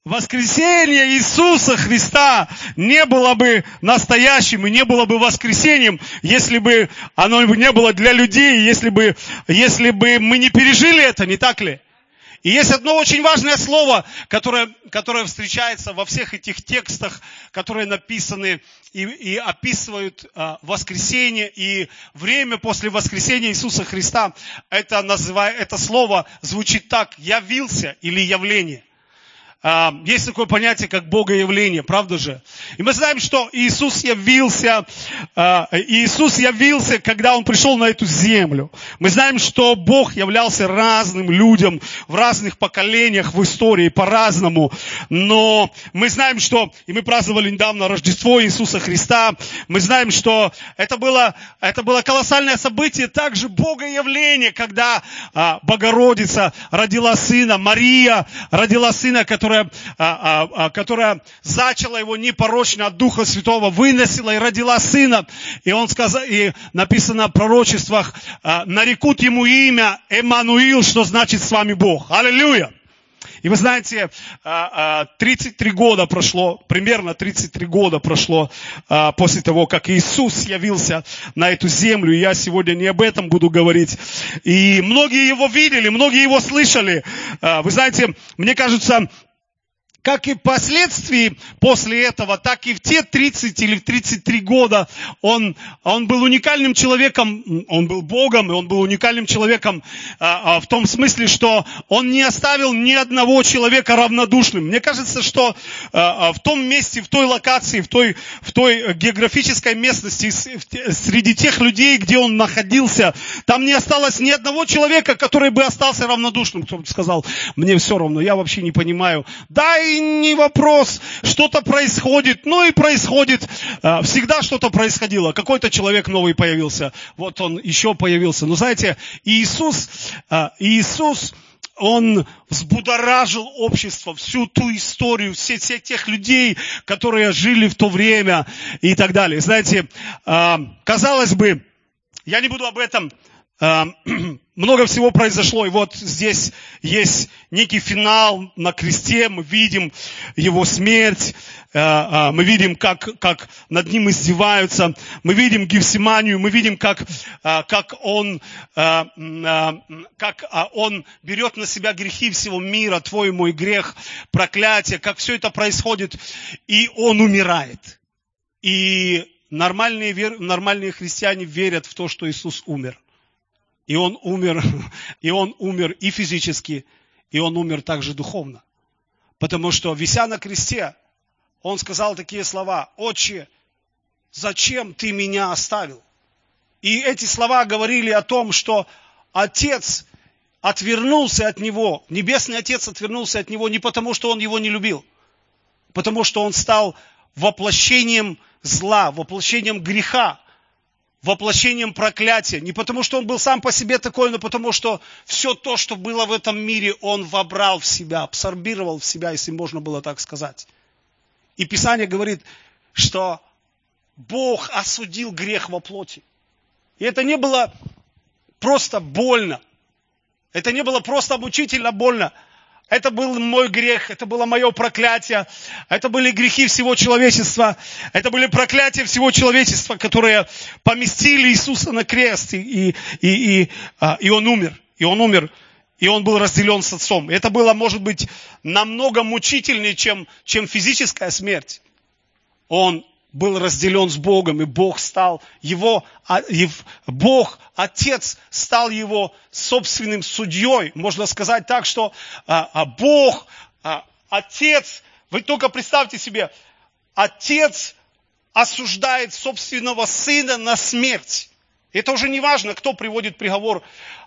воскресение Иисуса Христа не было бы настоящим и не было бы воскресением, если бы оно не было для людей, если бы мы не пережили это, не так ли? И есть одно очень важное слово, которое встречается во всех этих текстах, которые написаны и описывают воскресение и время после воскресения Иисуса Христа. Это слово звучит так: явился или явление. Есть такое понятие, как богоявление, правда же? И мы знаем, что Иисус явился, когда Он пришел на эту землю. Мы знаем, что Бог являлся разным людям в разных поколениях в истории по-разному. Но мы знаем, что, и мы праздновали недавно Рождество Иисуса Христа, мы знаем, что это было колоссальное событие, также богоявление, когда Богородица родила сына, Мария родила сына, которая зачала его непорочно от Духа Святого, выносила и родила сына. И он сказал, и написано в пророчествах: нарекут ему имя Эммануил, что значит с вами Бог. Аллилуйя! И вы знаете, 33 года прошло, примерно 33 года прошло после того, как Иисус явился на эту землю. И я сегодня не об этом буду говорить. И многие его видели, многие его слышали. Вы знаете, мне кажется, как и впоследствии после этого, так и в те 30 или 33 года он был уникальным человеком, он был Богом, и он был уникальным человеком в том смысле, что он не оставил ни одного человека равнодушным. Мне кажется, что в том месте, в той локации, в той географической местности, среди тех людей, где он находился, там не осталось ни одного человека, который бы остался равнодушным. Кто бы сказал: мне все равно, я вообще не понимаю. Да, и не вопрос, что-то происходит, ну и происходит. Всегда что-то происходило. Какой-то человек новый появился. Вот он еще появился. Но знаете, Иисус, Он взбудоражил общество, всю ту историю, всех тех людей, которые жили в то время и так далее. Знаете, казалось бы, я не буду об этом. Много всего произошло, и вот здесь есть некий финал на кресте, мы видим его смерть, мы видим, как над ним издеваются, мы видим Гефсиманию, мы видим, как он берет на себя грехи всего мира, твой и мой грех, проклятие, как все это происходит, и он умирает. И нормальные христиане верят в то, что Иисус умер. И он умер и физически, и он умер также духовно. Потому что, вися на кресте, он сказал такие слова: «Отче, зачем ты меня оставил?» И эти слова говорили о том, что Отец отвернулся от него, Небесный Отец отвернулся от него не потому, что он его не любил, потому что он стал воплощением зла, воплощением греха, воплощением проклятия. Не потому, что он был сам по себе такой, но потому, что все то, что было в этом мире, он вобрал в себя, абсорбировал в себя, если можно было так сказать. И Писание говорит, что Бог осудил грех во плоти. И это не было просто больно. Это не было просто мучительно больно. Это был мой грех, это было мое проклятие, это были грехи всего человечества, это были проклятия всего человечества, которые поместили Иисуса на крест, и Он умер, и Он был разделен с Отцом. Это было, может быть, намного мучительнее, чем физическая смерть. Он был разделен с Богом, и Бог стал Бог, Отец, стал его собственным судьей. Можно сказать так, что Бог, Отец, вы только представьте себе, Отец осуждает собственного Сына на смерть. Это уже не важно, кто приводит приговор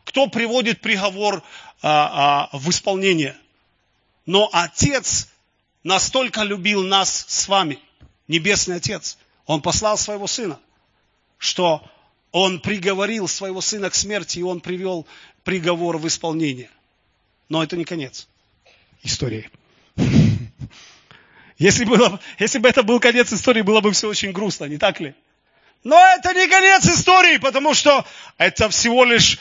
в исполнение. Но Отец настолько любил нас с вами, Небесный Отец, Он послал Своего Сына, что Он приговорил Своего Сына к смерти, и Он привел приговор в исполнение. Но это не конец истории. Если бы это был конец истории, было бы все очень грустно, не так ли? Но это не конец истории, потому что это всего лишь...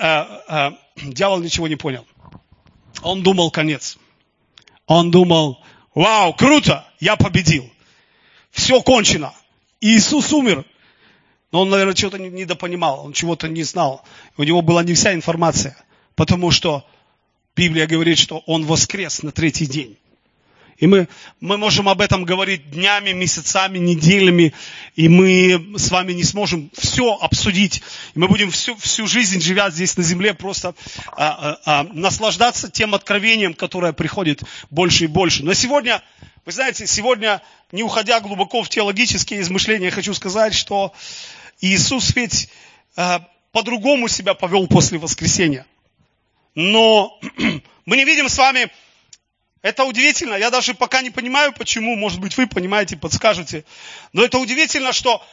дьявол ничего не понял. Он думал конец. Он думал, Вау, круто, я победил. Все кончено. Иисус умер. Но он, наверное, чего-то недопонимал, он чего-то не знал. У него была не вся информация, потому что Библия говорит, что он воскрес на третий день. И мы можем об этом говорить днями, месяцами, неделями, и мы с вами не сможем все обсудить. И мы будем всю жизнь, живя здесь на земле, просто наслаждаться тем откровением, которое приходит больше и больше. Но сегодня, вы знаете, не уходя глубоко в теологические измышления, я хочу сказать, что Иисус ведь по-другому себя повел после воскресения. Но мы не видим с вами, это удивительно, я даже пока не понимаю, почему, может быть, вы понимаете, подскажете, но это удивительно, что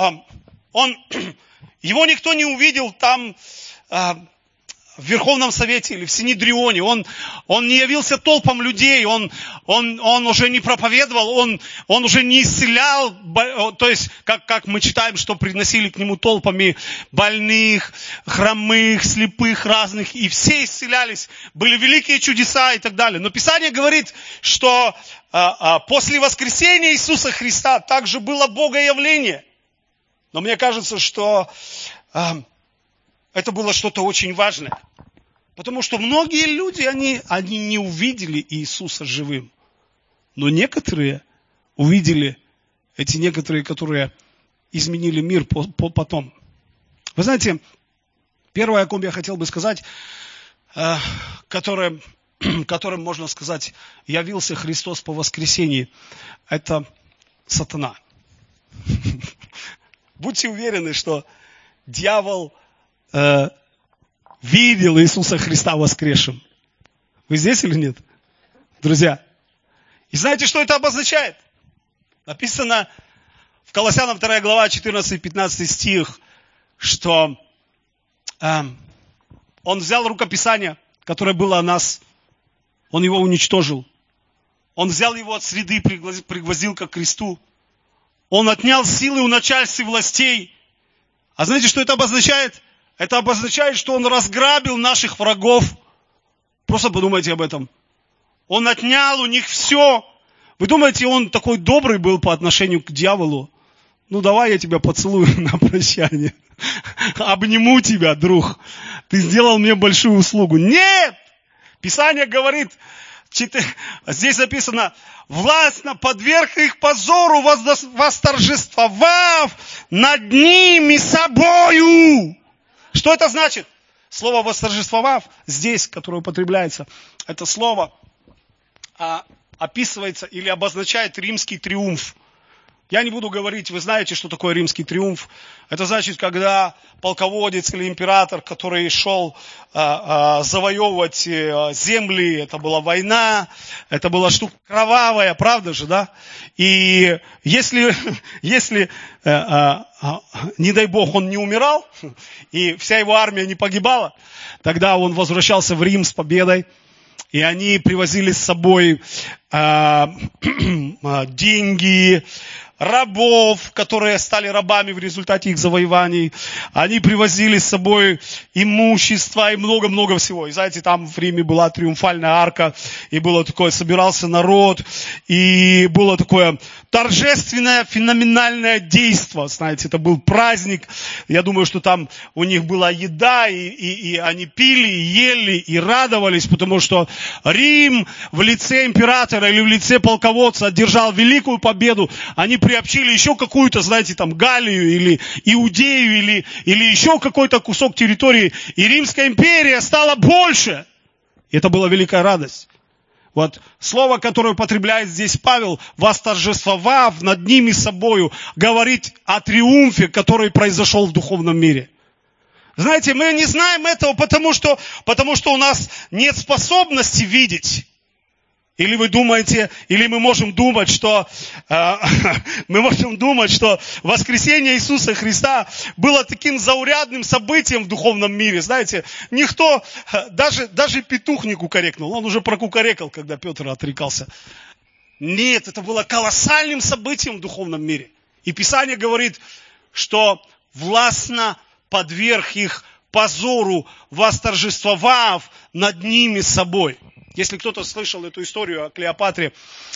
его никто не увидел там в Верховном Совете или в Синедрионе, он не явился толпам людей, он уже не проповедовал, он уже не исцелял, то есть, как мы читаем, что приносили к нему толпами больных, хромых, слепых разных, и все исцелялись, были великие чудеса и так далее. Но Писание говорит, что после воскресения Иисуса Христа также было Богоявление. Но мне кажется, что это было что-то очень важное. Потому что многие люди, они не увидели Иисуса живым. Но некоторые увидели, эти некоторые, которые изменили мир потом. Вы знаете, первое, о ком я хотел бы сказать, которым, можно сказать, явился Христос по воскресении, это сатана. Будьте уверены, что дьявол видел Иисуса Христа воскресшим. Вы здесь или нет, друзья? И знаете, что это обозначает? Написано в Колоссянам 2 глава, 14-15 стих, что он взял рукописание, которое было о нас, он его уничтожил. Он взял его от среды, пригвоздил к кресту. Он отнял силы у начальств и властей. А знаете, что это обозначает? Это обозначает, что он разграбил наших врагов. Просто подумайте об этом. Он отнял у них все. Вы думаете, он такой добрый был по отношению к дьяволу? Ну, давай я тебя поцелую на прощание. Обниму тебя, друг. Ты сделал мне большую услугу. Нет! Писание говорит, здесь записано, властно подверг их позору, восторжествовав над ними собою. Что это значит? Слово «восторжествовав» здесь, которое употребляется, это слово описывается или обозначает римский триумф. Я не буду говорить, вы знаете, что такое римский триумф. Это значит, когда полководец или император, который шел завоевывать земли, это была война, это была штука кровавая, правда же, да? И если не дай Бог, он не умирал, и вся его армия не погибала, тогда он возвращался в Рим с победой, и они привозили с собой деньги, рабов, которые стали рабами в результате их завоеваний. Они привозили с собой имущество и много-много всего. И знаете, там в Риме была триумфальная арка, и было такое, собирался народ, и было такое торжественное, феноменальное действо. Знаете, это был праздник. Я думаю, что там у них была еда, и они пили, и ели, и радовались, потому что Рим в лице императора или в лице полководца одержал великую победу. Они приобщили еще какую-то, знаете, там, Галлию или Иудею, или еще какой-то кусок территории. И Римская империя стала больше. И это была великая радость. Вот слово, которое употребляет здесь Павел, восторжествовав над ними собою, говорит о триумфе, который произошел в духовном мире. Знаете, мы не знаем этого, потому что у нас нет способности видеть. Или вы думаете, или мы можем думать, что воскресение Иисуса Христа было таким заурядным событием в духовном мире. Знаете, никто, даже петух не кукарекнул. Он уже прокукарекал, когда Петр отрекался. Нет, это было колоссальным событием в духовном мире. И Писание говорит, что властно подверг их позору, восторжествовав над ними собой. Если кто-то слышал эту историю о Клеопатре,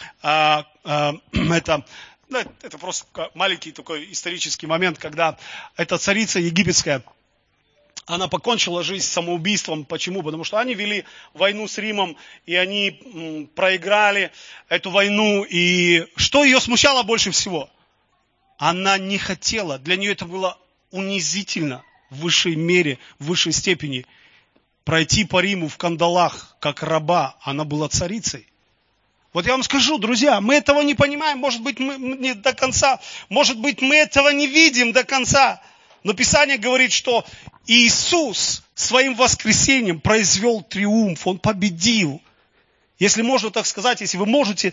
это просто маленький такой исторический момент, когда эта царица египетская, она покончила жизнь самоубийством. Почему? Потому что они вели войну с Римом, и они проиграли эту войну. И что ее смущало больше всего? Она не хотела, для нее это было унизительно в высшей мере, в высшей степени, пройти по Риму в кандалах, как раба. Она была царицей. Вот я вам скажу, друзья, мы этого не понимаем, может быть, мы не до конца, может быть, мы этого не видим до конца. Но Писание говорит, что Иисус своим воскресением произвел триумф, Он победил. Если можно так сказать, если вы можете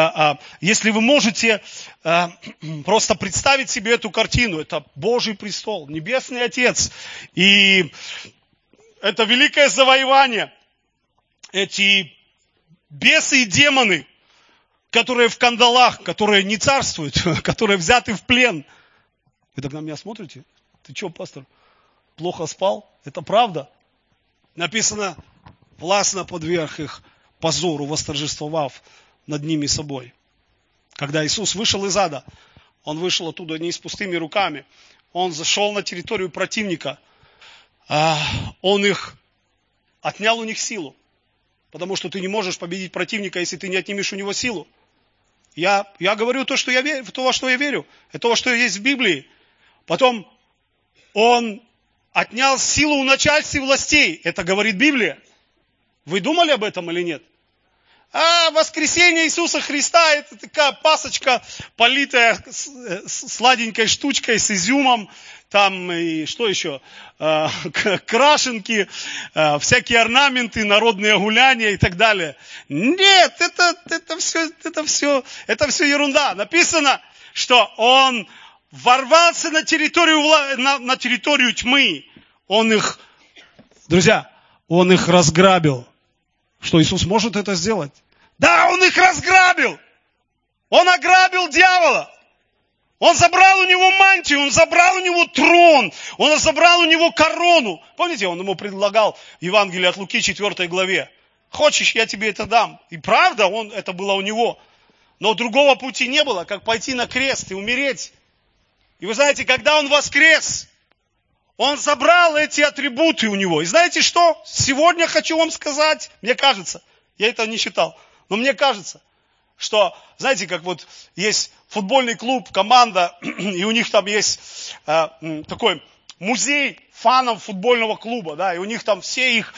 просто представить себе эту картину, это Божий престол, Небесный Отец, и это великое завоевание, эти бесы и демоны, которые в кандалах, которые не царствуют, которые взяты в плен. Вы так на меня смотрите? Ты что, пастор, плохо спал? Это правда. Написано, властно подверг их позору, восторжествовав над ними собой. Когда Иисус вышел из ада, Он вышел оттуда не с пустыми руками. Он зашел на территорию противника. Он отнял у них силу. Потому что ты не можешь победить противника, если ты не отнимешь у него силу. Я говорю то, что я верю, то, во что я верю. Это то, что есть в Библии. Потом Он отнял силу у начальств и властей. Это говорит Библия. Вы думали об этом или нет? Воскресение Иисуса Христа, это такая пасочка, политая сладенькой штучкой с изюмом, там и что еще, крашенки, всякие орнаменты, народные гуляния и так далее. Нет, это все ерунда. Написано, что Он ворвался на территорию тьмы. Он их разграбил. Что Иисус может это сделать? Да, Он их разграбил. Он ограбил дьявола. Он забрал у него мантию, Он забрал у него трон, Он забрал у него корону. Помните, Он ему предлагал в Евангелии от Луки 4 главе. Хочешь, я тебе это дам. И правда, это было у него. Но другого пути не было, как пойти на крест и умереть. И вы знаете, когда Он воскрес, Он забрал эти атрибуты у него. И знаете что? Сегодня хочу вам сказать, мне кажется, я это не читал, но мне кажется, что, знаете, как вот есть футбольный клуб, команда, и у них там есть такой музей фанов футбольного клуба, да, и у них там все их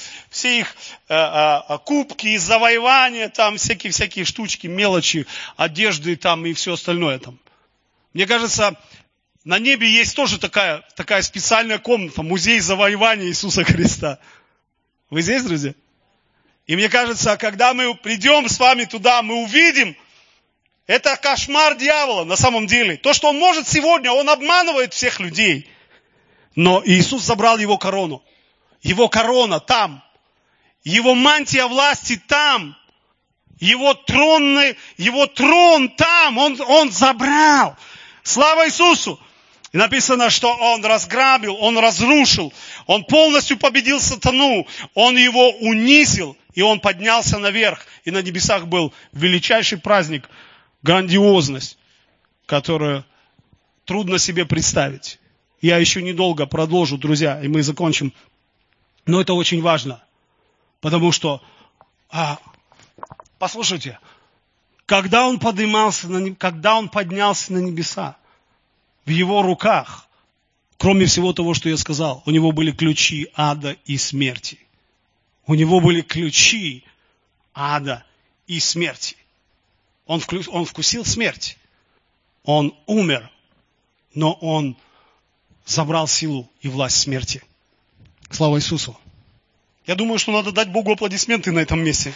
кубки и завоевания, там всякие штучки, мелочи, одежды там и все остальное там. Мне кажется, на небе есть тоже такая специальная комната, музей завоевания Иисуса Христа. Вы здесь, друзья? И мне кажется, когда мы придем с вами туда, мы увидим, это кошмар дьявола на самом деле. То, что он может сегодня, он обманывает всех людей. Но Иисус забрал его корону. Его корона там. Его мантия власти там. Его трон там. Он забрал. Слава Иисусу! И написано, что Он разграбил, Он разрушил, Он полностью победил сатану, Он его унизил, и Он поднялся наверх. И на небесах был величайший праздник, грандиозность, которую трудно себе представить. Я еще недолго продолжу, друзья, и мы закончим. Но это очень важно, потому что, послушайте, когда Он поднялся на небеса, в Его руках, кроме всего того, что я сказал, у Него были ключи ада и смерти. У Него были ключи ада и смерти. Он вкусил смерть. Он умер, но Он забрал силу и власть смерти. Слава Иисусу! Я думаю, что надо дать Богу аплодисменты на этом месте.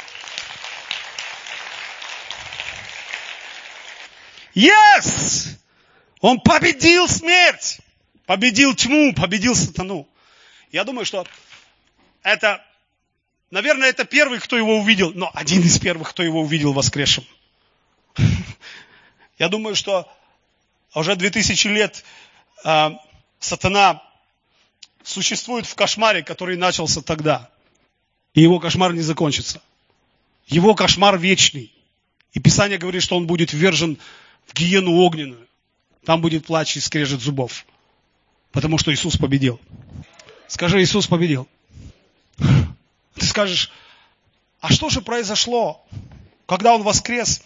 Yes! Он победил смерть, победил тьму, победил сатану. Я думаю, что наверное, это первый, кто его увидел, но один из первых, кто его увидел воскресшим. Я думаю, что уже 2000 лет сатана существует в кошмаре, который начался тогда. И его кошмар не закончится. Его кошмар вечный. И Писание говорит, что он будет ввержен в гиену огненную. Там будет плач и скрежет зубов. Потому что Иисус победил. Скажи, Иисус победил. Ты скажешь, а что же произошло, когда Он воскрес?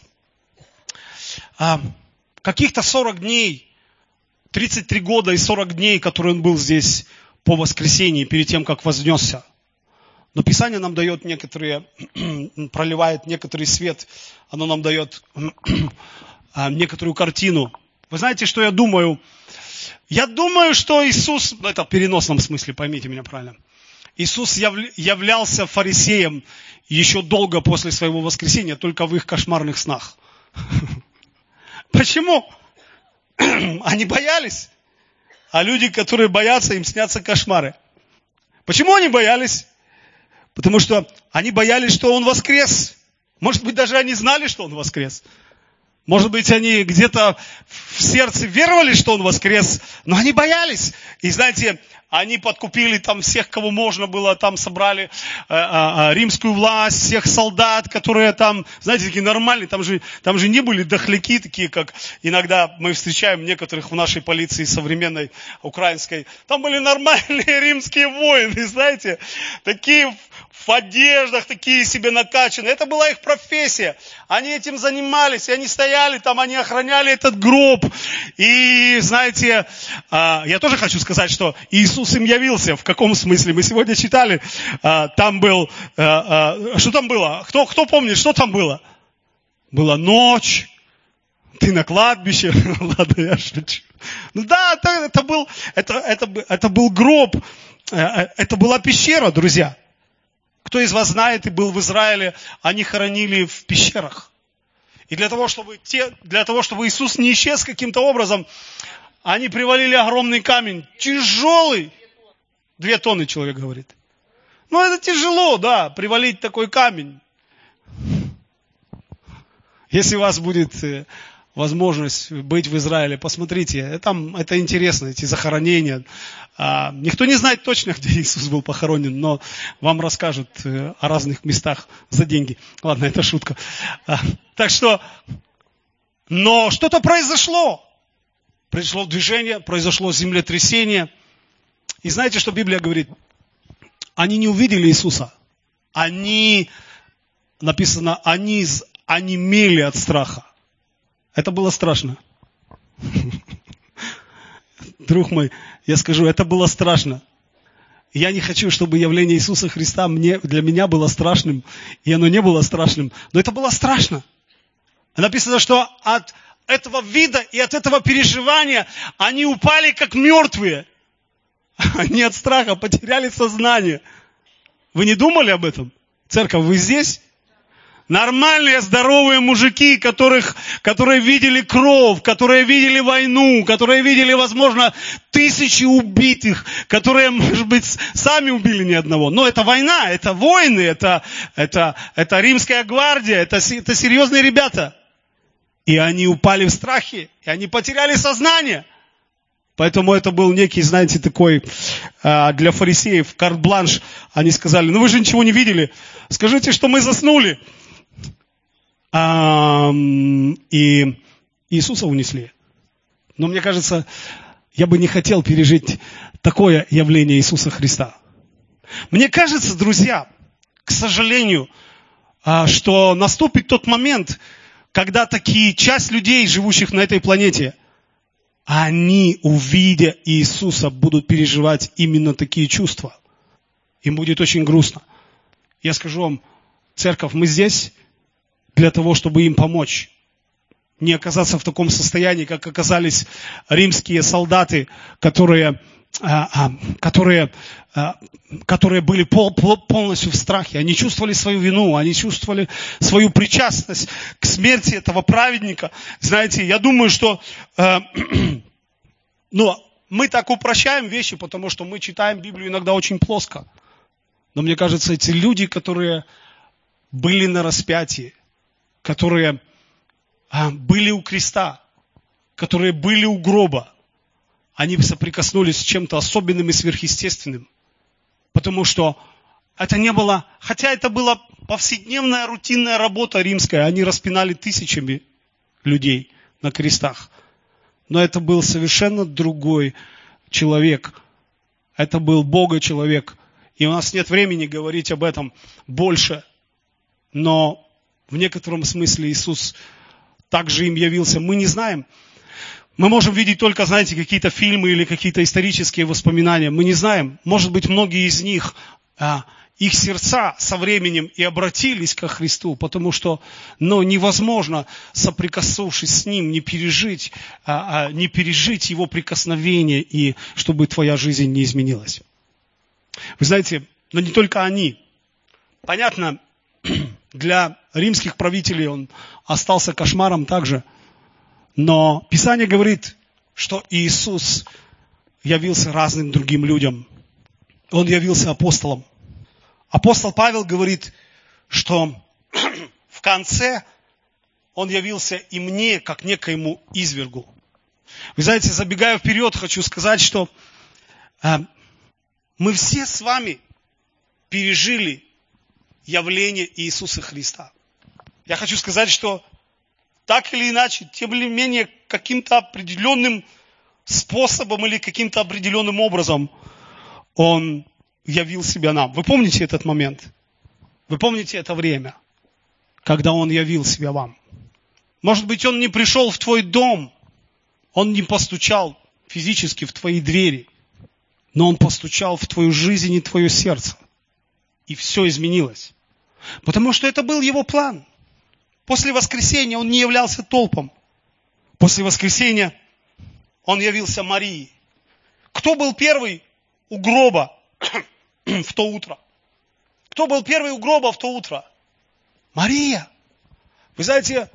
Каких-то 40 дней, 33 года и 40 дней, которые Он был здесь по воскресении, перед тем, как вознесся. Но Писание нам дает некоторые, проливает некоторый свет, оно нам дает некоторую картину. Вы знаете, что я думаю? Я думаю, что Иисус, это в переносном смысле, поймите меня правильно, Иисус являлся фарисеем еще долго после своего воскресения, только в их кошмарных снах. Почему? Они боялись. А люди, которые боятся, им снятся кошмары. Почему они боялись? Потому что они боялись, что Он воскрес. Может быть, даже они знали, что Он воскрес. Может быть, они где-то в сердце веровали, что Он воскрес, но они боялись. И знаете, они подкупили там всех, кого можно было, там собрали римскую власть, всех солдат, которые там, знаете, такие нормальные, там же не были дохляки такие, как иногда мы встречаем некоторых в нашей полиции современной украинской. Там были нормальные римские воины, знаете, такие в одеждах, такие себе накачанные. Это была их профессия. Они этим занимались, и они стояли там, они охраняли этот гроб. И, знаете, я тоже хочу сказать, что Иисус им явился. В каком смысле? Мы сегодня читали, там был, что там было? Кто помнит, что там было? Была ночь, ты на кладбище. Ладно, я шучу. Ну да, это был гроб, это была пещера, друзья. Кто из вас знает и был в Израиле, они хоронили в пещерах. И для того, чтобы Иисус не исчез каким-то образом, они привалили огромный камень, тяжелый. 2 тонны, человек говорит. Ну, это тяжело, да, привалить такой камень. Если у вас будет возможность быть в Израиле, посмотрите, там это интересно, эти захоронения. Никто не знает точно, где Иисус был похоронен, но вам расскажут о разных местах за деньги. Ладно, это шутка. Так что, но что-то произошло. Произошло движение, произошло землетрясение. И знаете, что Библия говорит? Они не увидели Иисуса. Написано, они онемели от страха. Это было страшно. Друг мой, я скажу, это было страшно. Я не хочу, чтобы явление Иисуса Христа для меня было страшным, и оно не было страшным, но это было страшно. Написано, что от этого вида и от этого переживания они упали как мертвые. Они от страха потеряли сознание. Вы не думали об этом? Церковь, вы здесь? Нормальные, здоровые мужики, которые видели кровь, которые видели войну, которые видели, возможно, тысячи убитых, которые, может быть, сами убили ни одного. Но это война, это войны, это римская гвардия, это серьезные ребята. И они упали в страхе, и они потеряли сознание. Поэтому это был некий, знаете, такой для фарисеев карт-бланш. Они сказали, вы же ничего не видели, скажите, что мы заснули. И Иисуса унесли. Но мне кажется, я бы не хотел пережить такое явление Иисуса Христа. Мне кажется, друзья, к сожалению, что наступит тот момент, когда часть людей, живущих на этой планете, они, увидя Иисуса, будут переживать именно такие чувства. Им будет очень грустно. Я скажу вам, церковь, мы здесь для того, чтобы им помочь. Не оказаться в таком состоянии, как оказались римские солдаты, которые были полностью в страхе. Они чувствовали свою вину, они чувствовали свою причастность к смерти этого праведника. Знаете, я думаю, что мы так упрощаем вещи, потому что мы читаем Библию иногда очень плоско. Но мне кажется, эти люди, которые были на распятии, которые были у креста, которые были у гроба, они соприкоснулись с чем-то особенным и сверхъестественным. Потому что Это не было, хотя это была повседневная рутинная работа римская. Они распинали тысячами людей на крестах. Но это был совершенно другой человек. Это был Бога человек. И у нас нет времени говорить об этом больше. Но в некотором смысле Иисус также им явился. Мы не знаем. Мы можем видеть только, знаете, какие-то фильмы или какие-то исторические воспоминания. Мы не знаем. Может быть, многие из них, их сердца со временем и обратились ко Христу, потому что невозможно, соприкоснувшись с Ним, не пережить Его прикосновение, и чтобы твоя жизнь не изменилась. Вы знаете, но не только они. Понятно, для римских правителей он остался кошмаром также. Но Писание говорит, что Иисус явился разным другим людям. Он явился апостолом. Апостол Павел говорит, что в конце он явился и мне, как некоему извергу. Вы знаете, забегая вперед, хочу сказать, что мы все с вами пережили явление Иисуса Христа. Я хочу сказать, что так или иначе, тем или менее, каким-то определенным способом или каким-то определенным образом Он явил себя нам. Вы помните этот момент? Вы помните это время, когда Он явил себя вам? Может быть, Он не пришел в твой дом, Он не постучал физически в твои двери, но Он постучал в твою жизнь и твое сердце. И все изменилось. Потому что это был Его план. После воскресения Он не являлся толпам. После воскресения Он явился Марии. Кто был первый у гроба в то утро? Кто был первый у гроба в то утро? Мария. Вы знаете,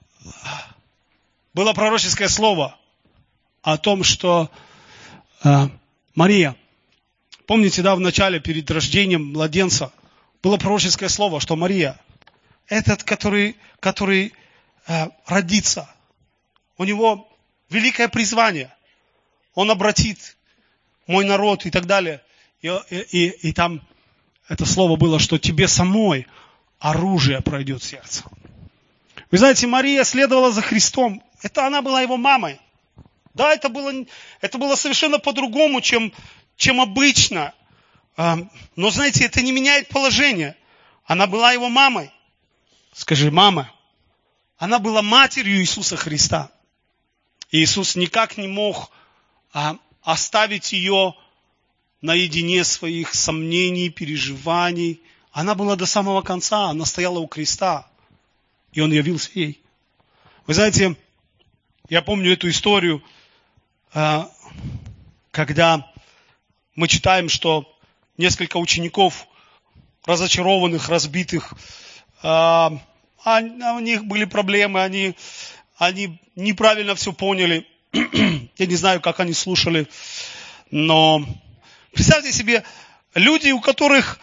было пророческое слово о том, что Мария, помните, в начале, перед рождением младенца, было пророческое слово, что Мария, этот, который родится, у него великое призвание. Он обратит мой народ и так далее. И там это слово было, что тебе самой оружие пройдет сердце. Вы знаете, Мария следовала за Христом. Она была его мамой. Да, это было совершенно по-другому, чем обычно. Но, знаете, это не меняет положение. Она была его мамой. Скажи, мама. Она была матерью Иисуса Христа. И Иисус никак не мог оставить ее наедине своих сомнений, переживаний. Она была до самого конца, она стояла у креста, и Он явился ей. Вы знаете, я помню эту историю, когда мы читаем, что несколько учеников, разочарованных, разбитых, у них были проблемы, они неправильно все поняли. Я не знаю, как они слушали, но представьте себе, люди, у которых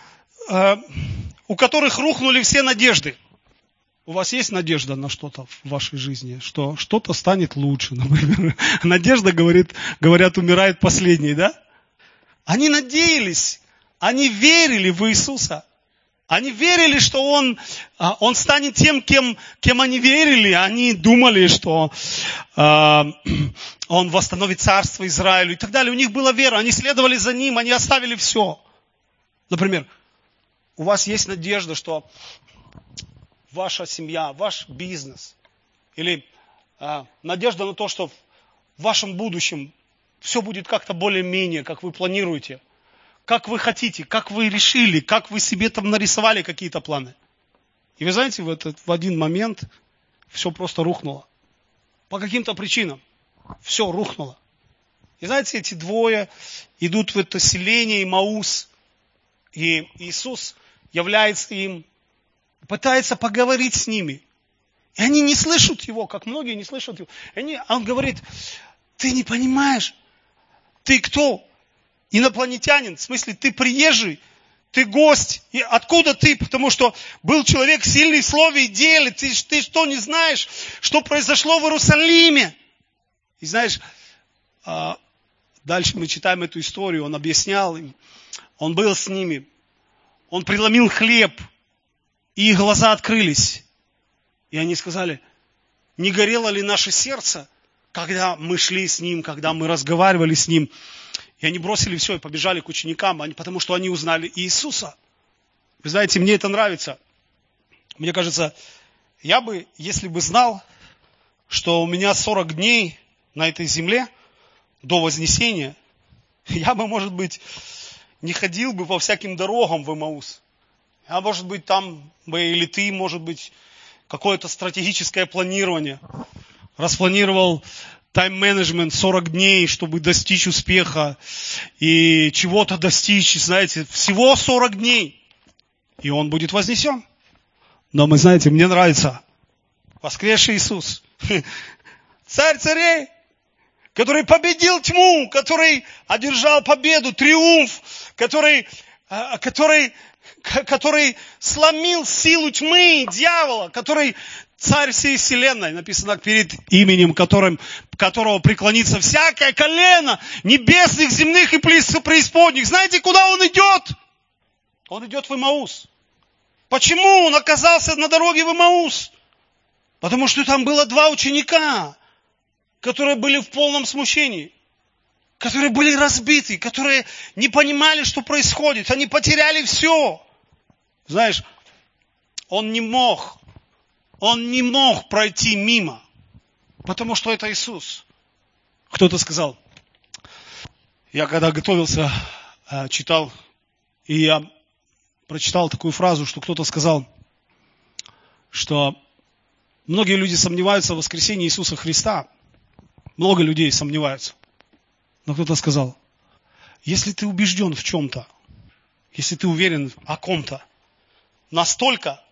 рухнули все надежды. У вас есть надежда на что-то в вашей жизни, что что-то станет лучше, например. Надежда, говорят, умирает последней, да? Они надеялись, они верили в Иисуса. Они верили, что Он станет тем, кем они верили. Они думали, что Он восстановит царство Израилю и так далее. У них была вера, они следовали за Ним, они оставили все. Например, у вас есть надежда, что ваша семья, ваш бизнес, или надежда на то, что в вашем будущем все будет как-то более-менее, как вы планируете, как вы хотите, как вы решили, как вы себе там нарисовали какие-то планы. И вы знаете, в один момент все просто рухнуло. По каким-то причинам все рухнуло. И знаете, эти двое идут в это селение Имаус, и Иисус является им, пытается поговорить с ними. И они не слышат Его, как многие не слышат Его. Он говорит, ты не понимаешь, ты кто? Инопланетянин, в смысле, ты приезжий, ты гость. И откуда ты? Потому что был человек сильный в слове и деле. Ты что, не знаешь, что произошло в Иерусалиме? И знаешь, дальше мы читаем эту историю, он объяснял им, он был с ними, Он преломил хлеб, и их глаза открылись. И они сказали, не горело ли наше сердце, когда мы шли с Ним, когда мы разговаривали с Ним. И они бросили все и побежали к ученикам, потому что они узнали Иисуса. Вы знаете, мне это нравится. Мне кажется, я бы, если бы знал, что у меня 40 дней на этой земле до Вознесения, я бы, может быть, не ходил бы по всяким дорогам в Эмаус. А может быть, там бы, или ты, может быть, какое-то стратегическое планирование. Распланировал тайм-менеджмент 40 дней, чтобы достичь успеха и чего-то достичь, знаете, всего 40 дней. И он будет вознесен. Но мы, знаете, мне нравится воскресший Иисус. Царь царей, который победил тьму, который одержал победу, триумф, который сломил силу тьмы, дьявола, который царь всей вселенной, написано, перед именем которого преклонится всякое колено небесных, земных и преисподних. Знаете, куда он идет? Он идет в Эмаус. Почему он оказался на дороге в Эмаус? Потому что там было 2 ученика, которые были в полном смущении, которые были разбиты, которые не понимали, что происходит. Они потеряли все. Знаешь, он не мог пройти мимо, потому что это Иисус. Кто-то сказал, я когда готовился, читал, и я прочитал такую фразу, что кто-то сказал, что многие люди сомневаются в воскресении Иисуса Христа. Много людей сомневаются. Но кто-то сказал, если ты убежден в чем-то, если ты уверен о ком-то, настолько,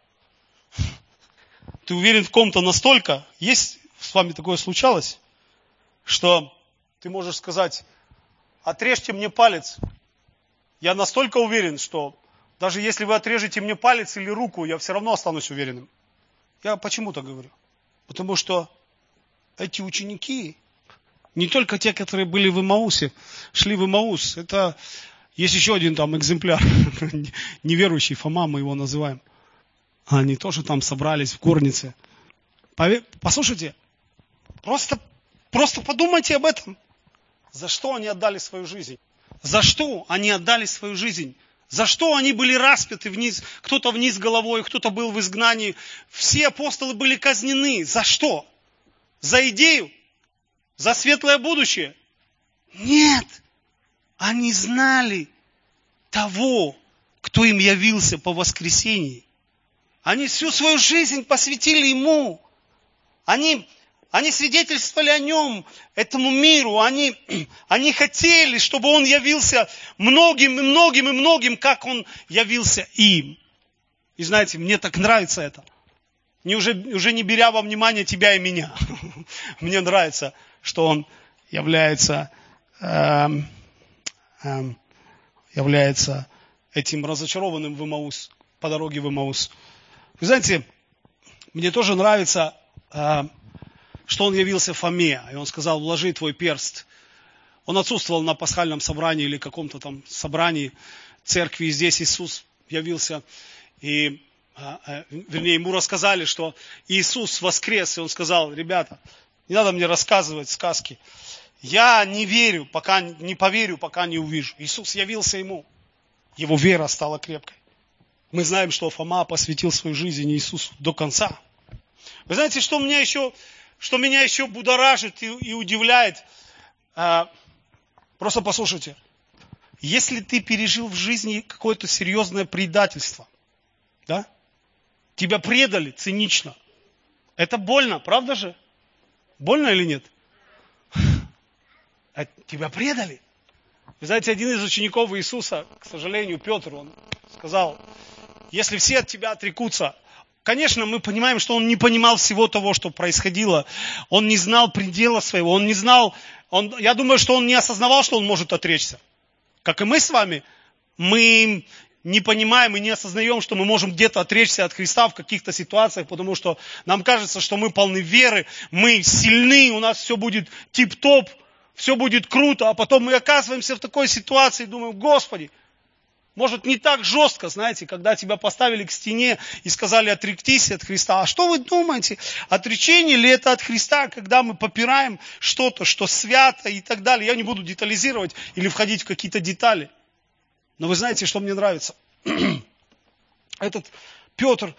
ты уверен в ком-то настолько, есть с вами такое случалось, что ты можешь сказать, отрежьте мне палец. Я настолько уверен, что даже если вы отрежете мне палец или руку, я все равно останусь уверенным. Я почему-то говорю. Потому что эти ученики, не только те, которые были в Эмаусе, шли в Эмаус. Это есть еще один там экземпляр, неверующий Фома, мы его называем. Они тоже там собрались в горнице. Послушайте, просто подумайте об этом. За что они отдали свою жизнь? За что они отдали свою жизнь? За что они были распяты вниз? Кто-то вниз головой, кто-то был в изгнании. Все апостолы были казнены. За что? За идею? За светлое будущее? Нет. Они знали того, кто им явился по воскресении. Они всю свою жизнь посвятили Ему. Они свидетельствовали о Нем, этому миру. Они хотели, чтобы Он явился многим и многим и многим, как Он явился им. И знаете, мне так нравится это. Уже не беря во внимание тебя и меня. Мне нравится, что Он является этим разочарованным в Эмаус, по дороге в Эмаус. Вы знаете, мне тоже нравится, что он явился Фоме, и он сказал, вложи твой перст. Он отсутствовал на пасхальном собрании или каком-то там собрании церкви, и здесь Иисус явился, и, вернее, ему рассказали, что Иисус воскрес, и он сказал, ребята, не надо мне рассказывать сказки, я не поверю, пока не увижу. Иисус явился ему, его вера стала крепкой. Мы знаем, что Фома посвятил свою жизнь Иисусу до конца. Вы знаете, что меня еще будоражит и удивляет? Просто послушайте. Если ты пережил в жизни какое-то серьезное предательство, да? Тебя предали цинично. Это больно, правда же? Больно или нет? Тебя предали. Вы знаете, один из учеников Иисуса, к сожалению, Петр, он сказал, если все от тебя отрекутся, конечно, мы понимаем, что он не понимал всего того, что происходило. Он не знал предела своего, я думаю, что он не осознавал, что он может отречься. Как и мы с вами, мы не понимаем и не осознаем, что мы можем где-то отречься от Христа в каких-то ситуациях, потому что нам кажется, что мы полны веры, мы сильны, у нас все будет тип-топ, все будет круто, а потом мы оказываемся в такой ситуации и думаем, Господи, Может, не так жестко, знаете, когда тебя поставили к стене и сказали отректись от Христа. А что вы думаете? Отречение ли это от Христа, когда мы попираем что-то, что свято и так далее? Я не буду детализировать или входить в какие-то детали. Но вы знаете, что мне нравится? Этот Петр,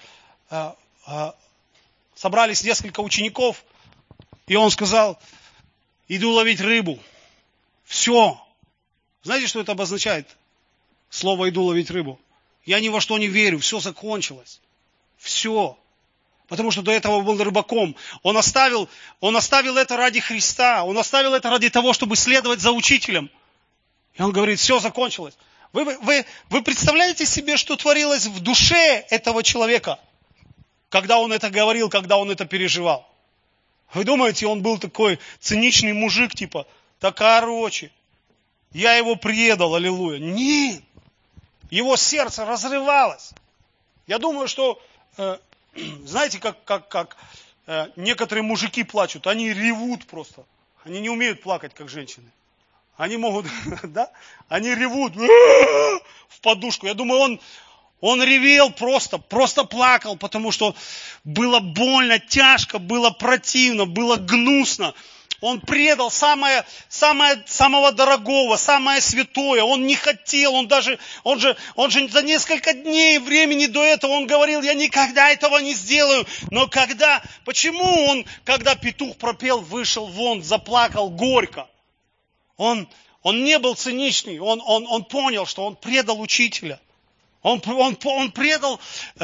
собрались несколько учеников, и он сказал, иду ловить рыбу. Все. Знаете, что это обозначает? Слово «иду ловить рыбу». Я ни во что не верю, все закончилось. Все. Потому что до этого он был рыбаком. Он оставил это ради Христа. Он оставил это ради того, чтобы следовать за учителем. И он говорит, все закончилось. Вы представляете себе, что творилось в душе этого человека, когда он это говорил, когда он это переживал? Вы думаете, он был такой циничный мужик, типа, да короче, я его предал, аллилуйя. Нет. Его сердце разрывалось. Я думаю, что, знаете, как некоторые мужики плачут, они ревут просто. Они не умеют плакать, как женщины. Они могут, да? Они ревут в подушку. Я думаю, он ревел просто плакал, потому что было больно, тяжко, было противно, было гнусно. Он предал самого дорогого, самое святое. Он не хотел, он же за несколько дней времени до этого он говорил, я никогда этого не сделаю. Но почему он, когда петух пропел, вышел вон, заплакал горько? Он не был циничный, он понял, что он предал учителя. Он предал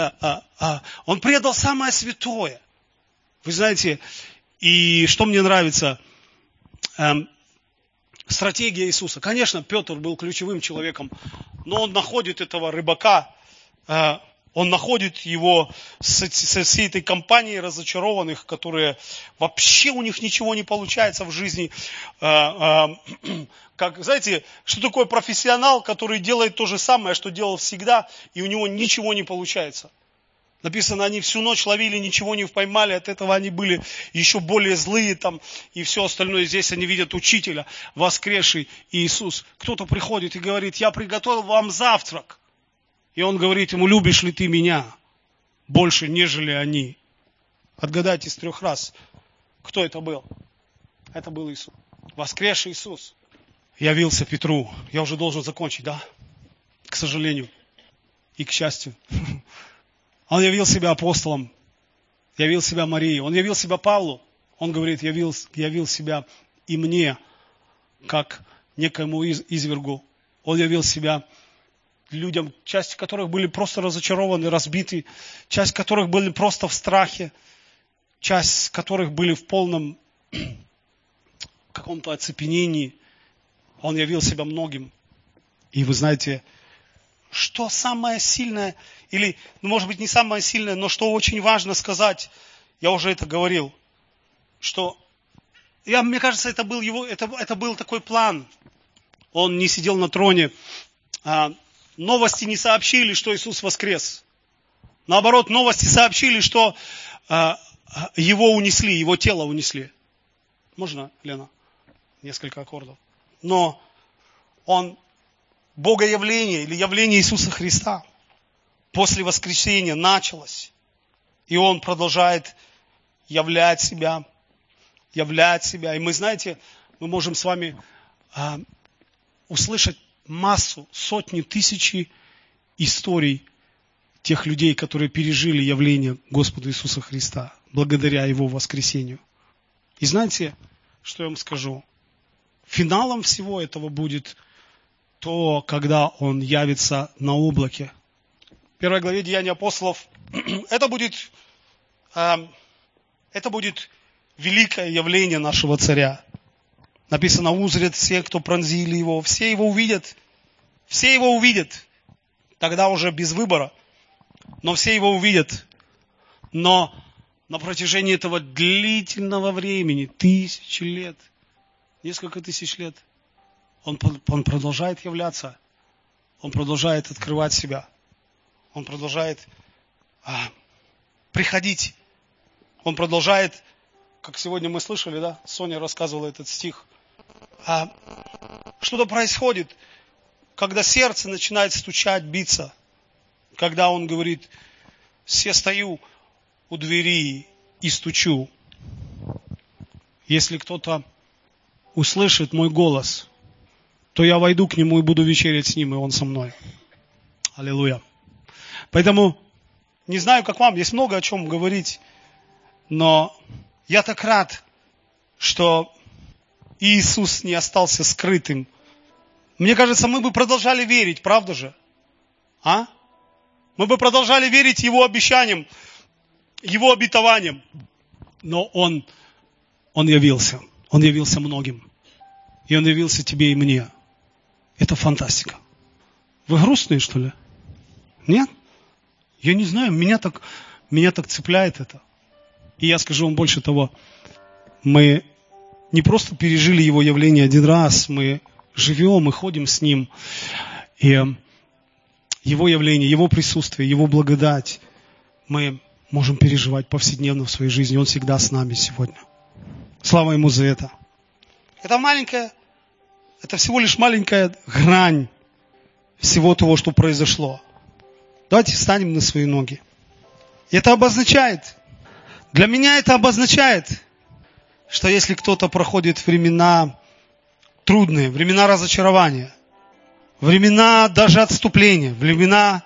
самое святое. Вы знаете, и что мне нравится, стратегия Иисуса. Конечно, Петр был ключевым человеком, но он находит этого рыбака, он находит его со всей этой компанией разочарованных, которые вообще у них ничего не получается в жизни. Знаете, что такое профессионал, который делает то же самое, что делал всегда, и у него ничего не получается? Написано, они всю ночь ловили, ничего не поймали, от этого они были еще более злые там, и все остальное. Здесь они видят учителя, воскресший Иисус. Кто-то приходит и говорит, я приготовил вам завтрак. И он говорит ему, любишь ли ты меня больше, нежели они? Отгадайте с 3 раз, кто это был. Это был Иисус. Воскресший Иисус явился Петру. Я уже должен закончить, да? К сожалению и к счастью. Он явил себя апостолом, явил себя Марии, он явил себя Павлу. Он говорит, явил себя и мне, как некоему извергу. Он явил себя людям, часть которых были просто разочарованы, разбиты, часть которых были просто в страхе, часть которых были в полном каком-то оцепенении. Он явил себя многим. И вы знаете, что самое сильное, или, может быть, не самое сильное, но что очень важно сказать, я уже это говорил, что, мне кажется, это был такой план. Он не сидел на троне, новости не сообщили, что Иисус воскрес. Наоборот, новости сообщили, что его унесли, его тело унесли. Можно, Лена, несколько аккордов? Но Богоявление или явление Иисуса Христа после воскресения началось. И Он продолжает являть себя. И мы, знаете, мы можем с вами услышать сотни, тысячи историй тех людей, которые пережили явление Господа Иисуса Христа благодаря Его воскресению. И знаете, что я вам скажу? Финалом всего этого будет то, когда Он явится на облаке. В 1 главе Деяний апостолов это будет великое явление нашего царя. Написано, узрят все, кто пронзили его, все его увидят. Тогда уже без выбора. Но все его увидят. Но на протяжении этого длительного времени, тысячи лет, несколько тысяч лет, Он продолжает являться. Он продолжает открывать себя. Он продолжает приходить. Он продолжает, как сегодня мы слышали, да, Соня рассказывала этот стих, что-то происходит. когда сердце начинает стучать, биться, когда он говорит, все стою у двери и стучу. Если кто-то услышит мой голос, то я войду к нему и буду вечерять с ним, и он со мной. Аллилуйя. Поэтому, не знаю, как вам, есть много о чем говорить, но я так рад, что Иисус не остался скрытым. Мне кажется, мы бы продолжали верить, правда же? А? Мы бы продолжали верить Его обещаниям, Его обетованиям. Но Он явился. Он явился многим. И Он явился тебе и мне. Это фантастика. Вы грустные, что ли? Нет? Я не знаю, меня так цепляет это. И я скажу вам больше того. Мы не просто пережили Его явление один раз, мы живем, мы ходим с Ним. И Его явление, Его присутствие, Его благодать мы можем переживать повседневно в своей жизни. Он всегда с нами сегодня. Слава Ему за это. Это всего лишь маленькая грань всего того, что произошло. Давайте встанем на свои ноги. Это обозначает, для меня это обозначает, что если кто-то проходит времена трудные, времена разочарования, времена даже отступления, времена,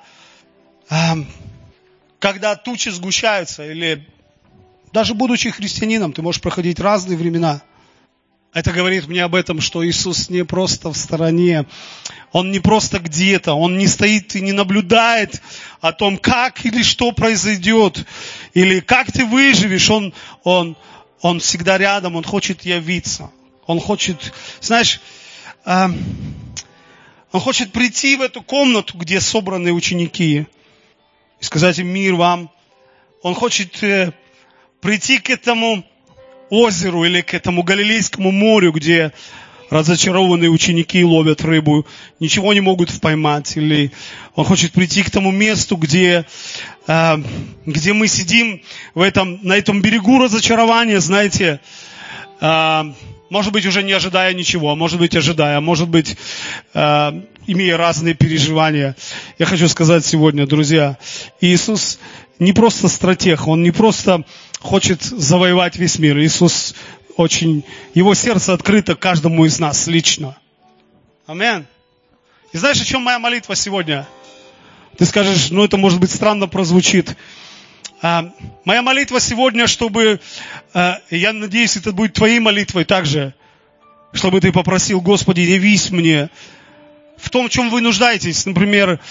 когда тучи сгущаются, или даже будучи христианином, ты можешь проходить разные времена. Это говорит мне об этом, что Иисус не просто в стороне, Он не просто где-то, Он не стоит и не наблюдает о том, как или что произойдет, или как ты выживешь. Он всегда рядом, Он хочет явиться. Он хочет, знаешь, Он хочет прийти в эту комнату, где собраны ученики, и сказать им: мир вам. Он хочет прийти к этому озеру или к этому Галилейскому морю, где разочарованные ученики ловят рыбу, ничего не могут поймать. Или Он хочет прийти к тому месту, где мы сидим на этом берегу разочарования, знаете, может быть, уже не ожидая ничего, может быть, ожидая, может быть, имея разные переживания. Я хочу сказать сегодня, друзья, Иисус не просто стратег, Он не просто хочет завоевать весь мир. Иисус Его сердце открыто каждому из нас лично. Аминь. И знаешь, о чем моя молитва сегодня? Ты скажешь, это может быть странно прозвучит. Моя молитва сегодня, чтобы, я надеюсь, это будет твоей молитвой также, чтобы ты попросил: Господи, явись мне в том, в чем вы нуждаетесь. Например,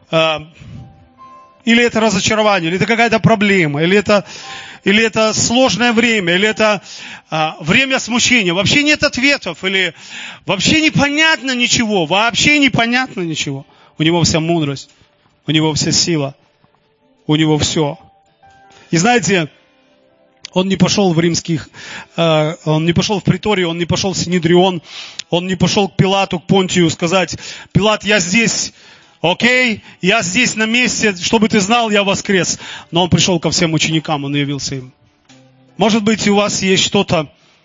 или это разочарование, или это какая-то проблема, или это сложное время, или это время смущения. Вообще нет ответов, или вообще непонятно ничего, У Него вся мудрость, у Него вся сила, у Него все. И знаете, Он не пошел в Он не пошел в приторию, Он не пошел в Синедрион, Он не пошел к Пилату, к Понтию сказать: Пилат, я здесь. Окей, я здесь на месте, чтобы ты знал, я воскрес. Но Он пришел ко всем ученикам, Он явился им. Может быть, у вас есть что-то,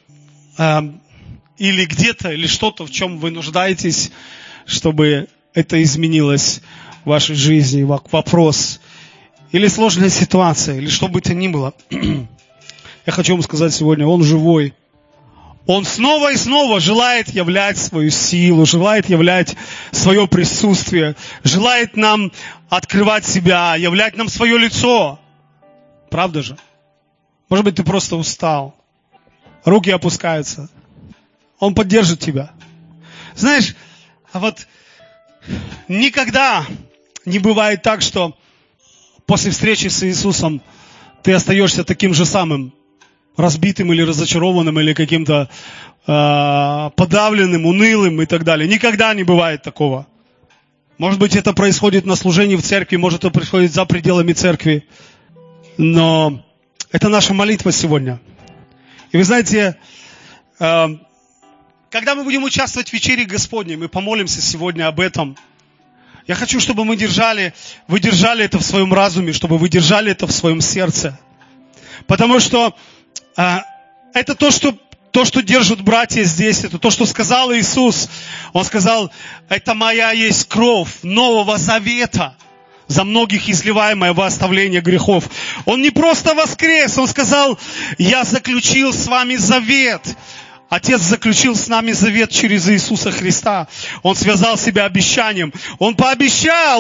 или где-то, или что-то, в чем вы нуждаетесь, чтобы это изменилось в вашей жизни, вопрос, или сложная ситуация, или что бы то ни было. Я хочу вам сказать сегодня, Он живой. Он снова и снова желает являть свою силу, желает являть свое присутствие, желает нам открывать себя, являть нам свое лицо. Правда же? Может быть, ты просто устал. Руки опускаются. Он поддержит тебя. Знаешь, никогда не бывает так, что после встречи с Иисусом ты остаешься таким же самым, разбитым или разочарованным, или каким-то подавленным, унылым и так далее. Никогда не бывает такого. Может быть, это происходит на служении в церкви, может, это происходит за пределами церкви. Но это наша молитва сегодня. И вы знаете, когда мы будем участвовать в вечере Господней, мы помолимся сегодня об этом. Я хочу, чтобы вы держали это в своем разуме, чтобы вы держали это в своем сердце. Потому что это то, то, что держат братья здесь, это то, что сказал Иисус. Он сказал, это моя есть кровь Нового Завета, за многих изливаемое во оставление грехов. Он не просто воскрес, Он сказал, я заключил с вами завет. Отец заключил с нами завет через Иисуса Христа. Он связал себя обещанием. Он пообещал,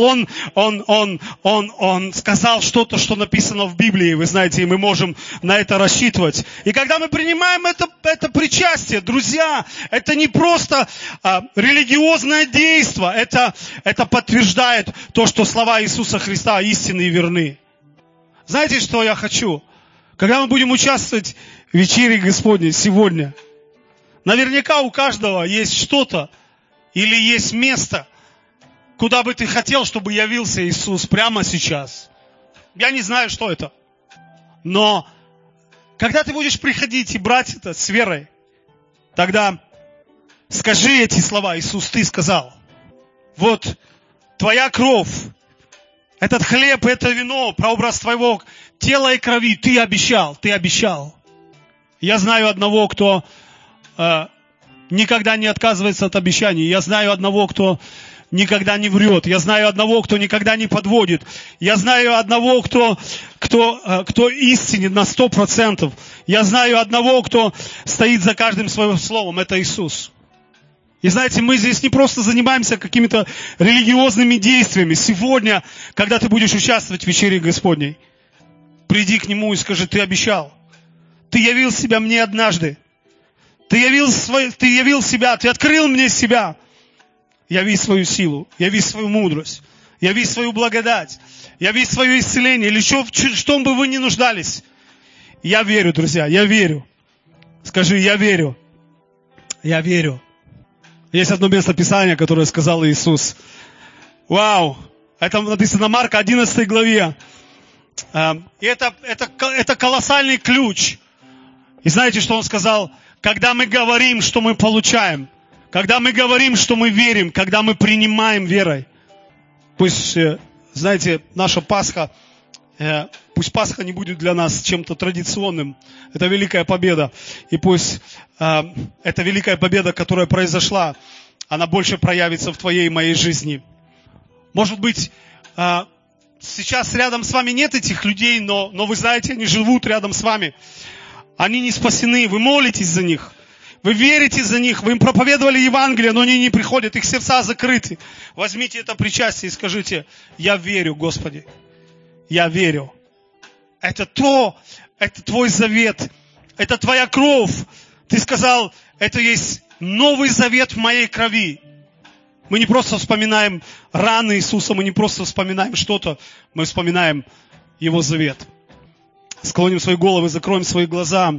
Он сказал что-то, что написано в Библии, вы знаете, и мы можем на это рассчитывать. И когда мы принимаем это причастие, друзья, это не просто религиозное действие, это подтверждает то, что слова Иисуса Христа истинны и верны. Знаете, что я хочу? Когда мы будем участвовать в вечере Господней сегодня, наверняка у каждого есть что-то или есть место, куда бы ты хотел, чтобы явился Иисус прямо сейчас. Я не знаю, что это. Но когда ты будешь приходить и брать это с верой, тогда скажи эти слова. Иисус, ты сказал. Вот твоя кровь, этот хлеб, это вино, прообраз твоего тела и крови. Ты обещал, ты обещал. Я знаю одного, кто никогда не отказывается от обещаний. Я знаю одного, кто никогда не врет. Я знаю одного, кто никогда не подводит. Я знаю одного, кто истинен на 100%. Я знаю одного, кто стоит за каждым своим словом. Это Иисус. И знаете, мы здесь не просто занимаемся какими-то религиозными действиями. Сегодня, когда ты будешь участвовать в вечере Господней, приди к Нему и скажи, ты обещал. Ты явил себя мне однажды. Ты явил себя, ты открыл мне себя. Яви свою силу, яви свою мудрость, яви свою благодать, яви свое исцеление, или что бы вы ни нуждались. Я верю, друзья, я верю. Скажи, я верю. Я верю. Есть одно место Писания, которое сказал Иисус. Вау! Это написано в Марка 11 главе. И это колоссальный ключ. И знаете, что Он сказал? Когда мы говорим, что мы получаем, когда мы говорим, что мы верим, когда мы принимаем верой. Пусть, знаете, наша Пасха, пусть Пасха не будет для нас чем-то традиционным. Это великая победа. И пусть эта великая победа, которая произошла, она больше проявится в твоей и моей жизни. Может быть, сейчас рядом с вами нет этих людей, но вы знаете, они живут рядом с вами. Они не спасены, вы молитесь за них, вы верите за них, вы им проповедовали Евангелие, но они не приходят, их сердца закрыты. Возьмите это причастие и скажите, я верю, Господи, я верю. Это Твой завет, это Твоя кровь. Ты сказал, это есть новый завет в моей крови. Мы не просто вспоминаем раны Иисуса, мы не просто вспоминаем что-то, мы вспоминаем Его завет. Склоним свои головы, закроем свои глаза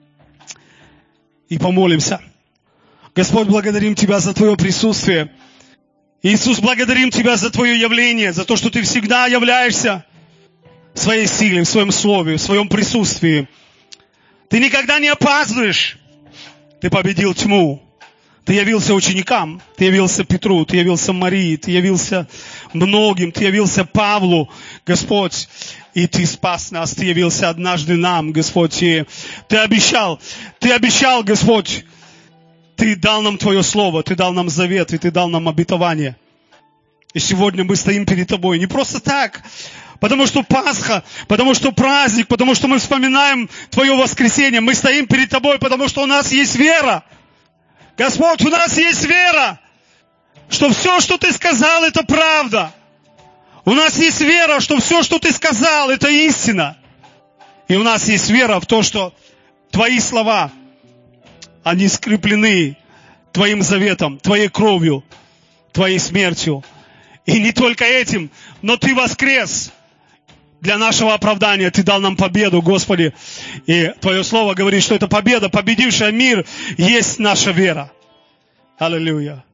и помолимся. Господь, благодарим Тебя за Твое присутствие. Иисус, благодарим Тебя за Твое явление, за то, что Ты всегда являешься в своей силе, в Своем Слове, в Своем присутствии. Ты никогда не опаздываешь. Ты победил тьму. Ты явился ученикам, Ты явился Петру, Ты явился Марии, Ты явился многим, Ты явился Павлу, Господь, и Ты спас нас, Ты явился однажды нам, Господь, и Ты обещал, Господь, Ты дал нам Твое Слово, Ты дал нам завет, и Ты дал нам обетование. И сегодня мы стоим перед Тобой не просто так, потому что Пасха, потому что праздник, потому что мы вспоминаем Твое воскресение. Мы стоим перед Тобой, потому что у нас есть вера. Господь, у нас есть вера, что все, что Ты сказал, это правда. У нас есть вера, что все, что Ты сказал, это истина. И у нас есть вера в то, что Твои слова, они скреплены Твоим заветом, Твоей кровью, Твоей смертью. И не только этим, но Ты воскрес. Для нашего оправдания Ты дал нам победу, Господи. И Твое Слово говорит, что эта победа, победившая мир, есть наша вера. Аллилуйя.